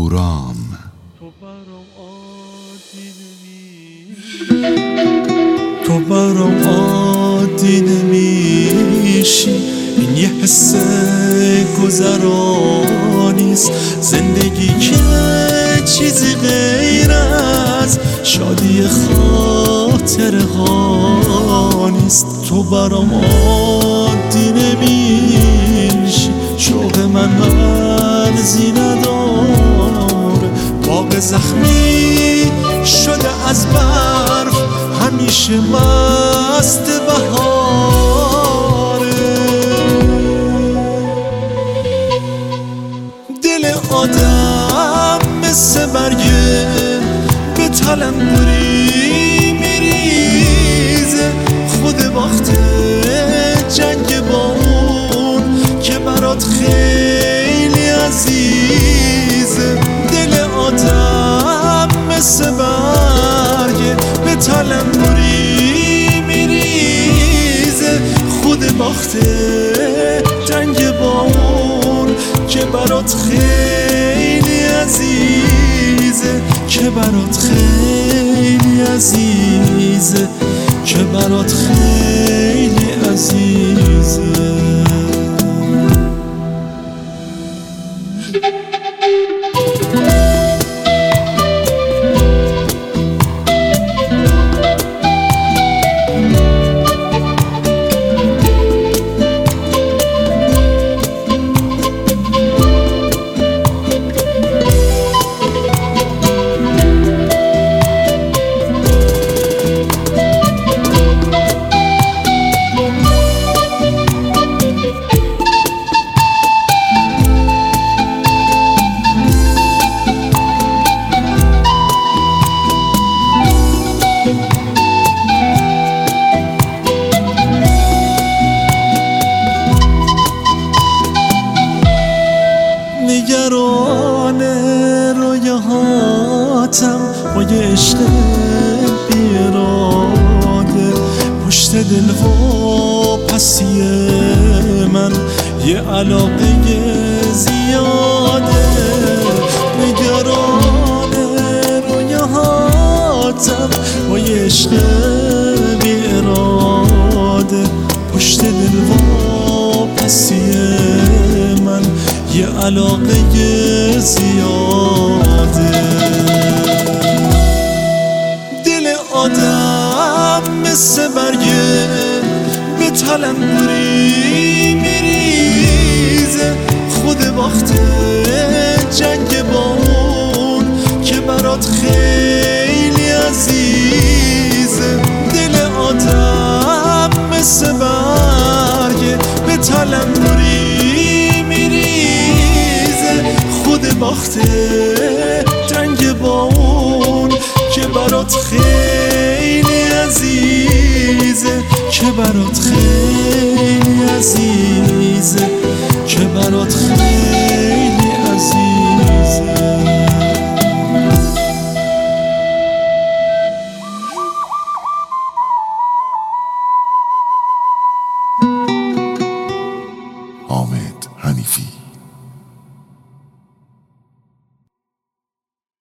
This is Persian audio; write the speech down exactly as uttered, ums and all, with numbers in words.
اهورام. تو برام عادی نمیشی، این یه حس گذرانیست. زندگی که چیزی غیر از شادی خاطر ها نیست. تو برام عادی نمیشی، شوق من مرزی نداره. باغ زخمی شده از برف، همیشه مست بهاره. دل آدم مثل برگه به تلمبوری میریزه. خود وقت جنگ با اون که برات خیلی عزیزه. دل آدم مثل برگه به تلمبوری میریزه. خود وقت جنگ با اون که برات خیلی عزیزه، که برات خیلی عزیزه، که برات خیلی عزیزه. نگران رویاهاتم با یه عشق بیراده. پشت دل و پسی من یه علاقه زیاده. نگران رویاهاتم با یه عشق بیراده. پشت دل و پسی من یه علاقه زیاده. دل آدم مثل برگه به تلمبوری میریزه. خود وقت جنگ با اون که برات خیلی عزیزه. دل آدم مثل برگه به تلمبوری میریزه. خود وقت جنگ با اون که برات خیلی عزیزه، که برات خیلی عزیزه.